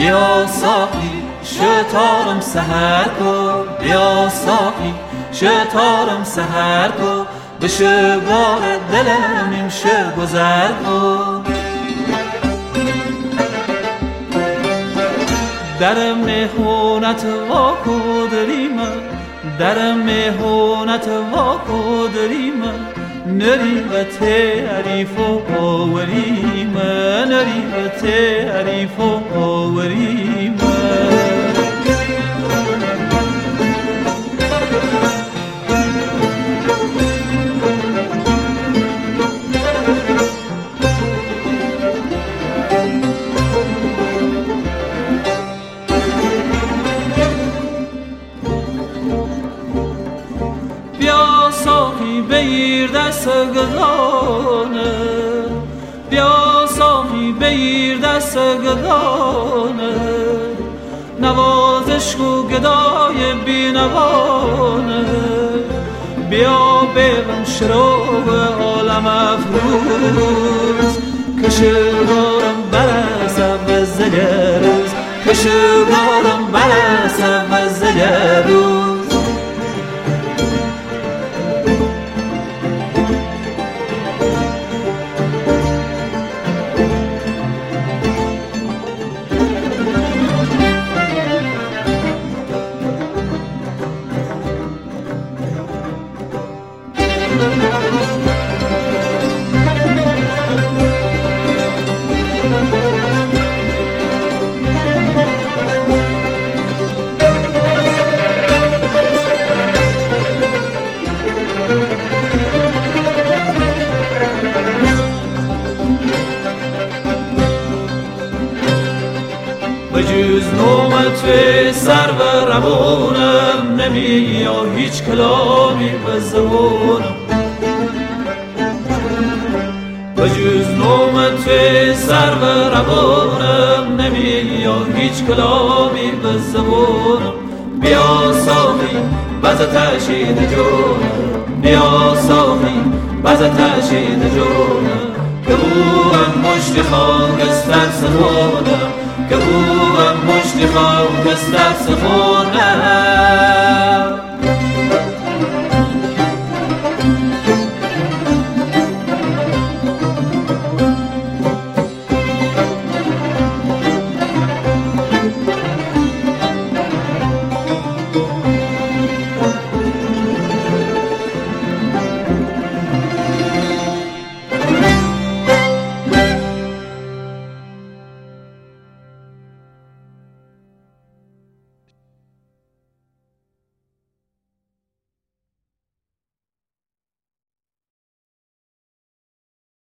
بیا ساقی شتارم سحر کو، بیا ساقی شتارم سحر کو، بشه بار دلم امشه گذر کو. در مهونت وا کو دریم، در مهونت وا کو دریم، نریم تعریف و آوریم، نریم تعریف و آوریم. بیا ساقی بگیر دست گدانه، بیا ساقی بگیر دست گدانه، نوازش کو گدای بینوانه. بیا بگم شروع عالم افروز، کشگارم برسم از زگروز، کشگارم برسم از زگروز. بجز نام توی سر و روانم نمیا هیچ کلامی به زبانم، بجز نام توی سر و روانم نمیا هیچ کلامی به زبانم. بیا ساقی بز تشید جونم، بیا ساقی بز تشید جونم، که بوم مشتی خاکستر سخونم، که بوم مشتی خاکستر سخونم.